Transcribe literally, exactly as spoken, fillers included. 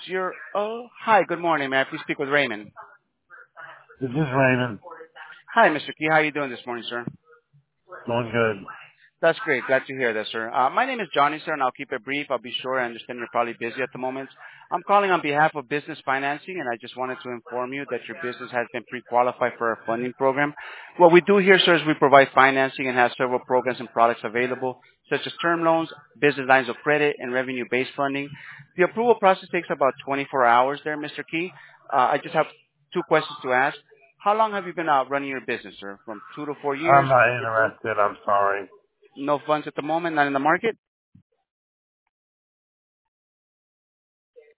your... Oh, hi, good morning. May I please speak with Raymond? This is Raymond. Hi, Mister Key. How are you doing this morning, sir? Going good. That's great. Glad to hear that, sir. Uh, my name is Johnny, sir, and I'll keep it brief. I'll be sure. I understand you're probably busy at the moment. I'm calling on behalf of Business Financing, and I just wanted to inform you that your business has been pre-qualified for our funding program. What we do here, sir, is we provide financing and have several programs and products available, such as term loans, business lines of credit, and revenue-based funding. The approval process takes about twenty-four hours there, Mister Key. Uh, I just have two questions to ask. How long have you been uh, running your business, sir? From two to four I'm years, not three to four? interested. I'm sorry. No funds at the moment, not in the market?